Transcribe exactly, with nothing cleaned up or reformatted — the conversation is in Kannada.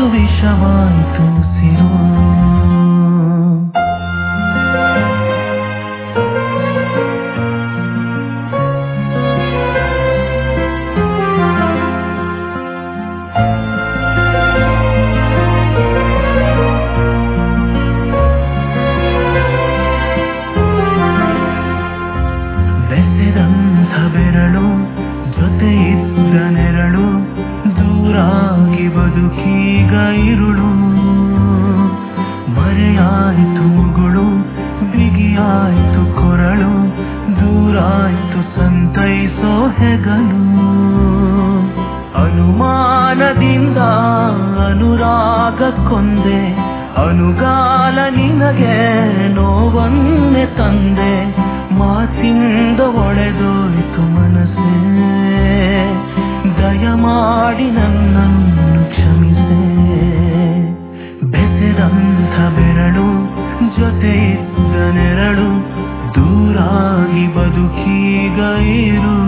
ಮಾತು ವಿಷವಾಯಿತು ಉಸಿರು. ಬೆಸೆದಂಥ ಬೆರಳು ಜೊತೆ ಇದ್ದ ನೆರಳು ದೂರಾಗಿ ಬದುಕೀಗ ಇರುಳು. ಮರೆಯಾಯಿತು ಮುಗುಳು ಬಿಗಿಯಾಯಿತು ಕೊರಳು ದೂರಾಯಿತು ಸಂತೈಸೋ ಹೆಗಲು. ಅನುಮಾನದಿಂದ ಅನುರಾಗ ಕೊಂದೆ ಅನುಗಾಲ ನಿನಗೆ ನೋವನ್ನೆ ತಂದೆ. ಮಾತಿಂದ ಒಳೆದೋಯ್ತು ಮನಸ್ಸೇ ದಯಮಾಡಿ ನನ್ನನ್ನು ಕ್ಷಮಿಸೆ. ಬೆಸೆದಂಥ ಬೆರಳು ಜೊತೆ ಇದ್ದ ನೆರಳು ದೂರಾಗಿ ಬದುಕೀಗ ಇರು.